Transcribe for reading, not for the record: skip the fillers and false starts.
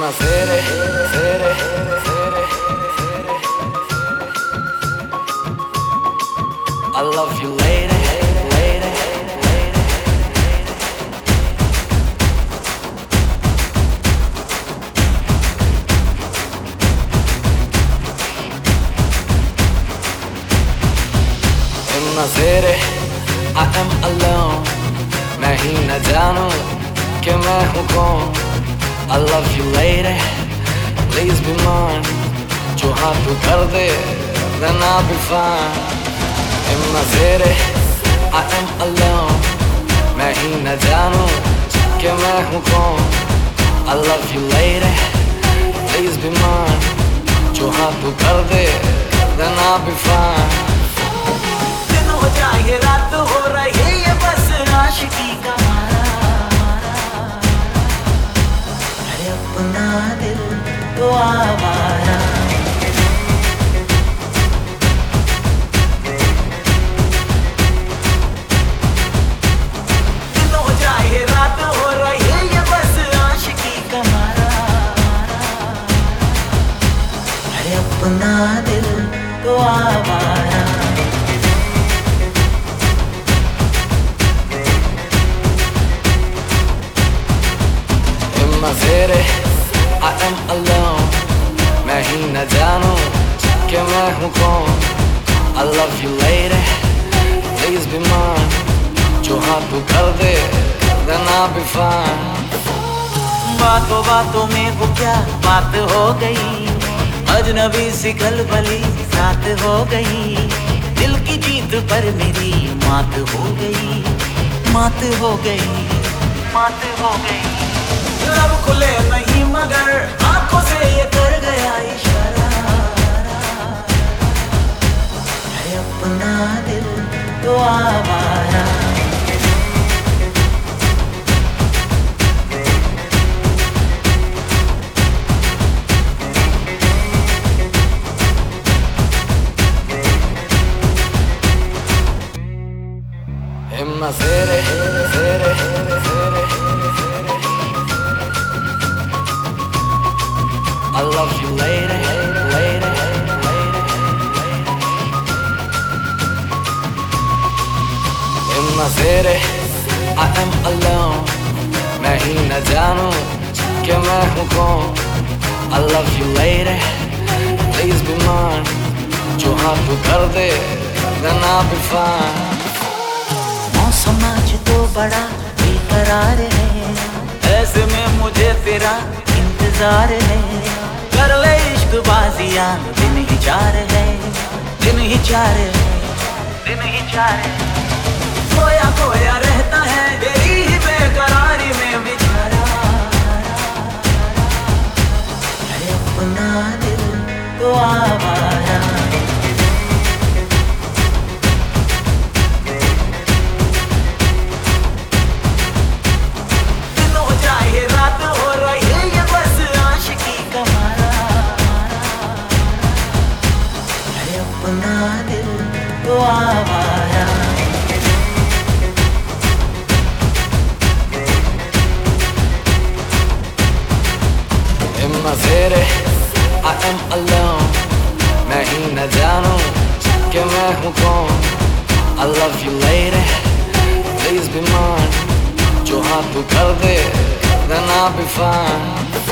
Imma sere, sere, sere, sere. I love you lady, lady, lady. Imma sere, I am alone. मैं ही न जानूं कि मैं हूँ कौन. I love you lady, please be mine. जो हाँ तू कर दे, then I'll be fine. Imma sere, I am alone. मैं ही न जानूं कि मैं हूँ कौन. I love you lady, please be mine. जो हाँ तू कर दे, then I'll be fine. दिन हो जाए रात हो रही ये बस आशिकी का मारा. अरे अपना दिल तो आवारा. दिन हो जाए रात हो रही ये बस आशिकी का मारा. अरे अपना दिल तो आवारा. Imma sere, I am alone. मैं ही न जानूं कि मैं हूँ कौन. I love you lady, please be mine. जो हाँ तू कर दे, then I'll be fine. बातों बातों में वो क्या बात हो गई. अजनबी सी खलबली रात हो गई. दिल की जीत पर मेरी मात हो गई. मात हो गई. मात हो गई. लब खुले नहीं मगर आंखों से ये कर गया इशारा. है अपना दिल तो आवारा. Imma sere, sere, sere, sere. I love you lady, lady, lady. Imma sere, I am alone. मैं ही न जानूं कि मैं हूँ कौन. I love you lady, please be mine. जो हाँ तू कर दे, then I'll be fine. मौसम आज तो बड़ा बेकरार है. ऐसे में मुझे तेरा इंतजार है. कर ले इश्क बाजियां दिन ही चार है. दिन ही चार है. दिन ही चार है. खोया खोया रहता है तेरी ही बेकरारी में बेचारा. अरे अपना दिल तो आवारा. दिन हो जाए रात हो रही ये बस आशिकी का मारा. अरे अपना दिल तो आवारा. Imma sere, I am alone. मैं ही न जानूं कि मैं हूँ कौन. I love you lady, please be mine. जो हाँ तू कर दे, then I'll be fine.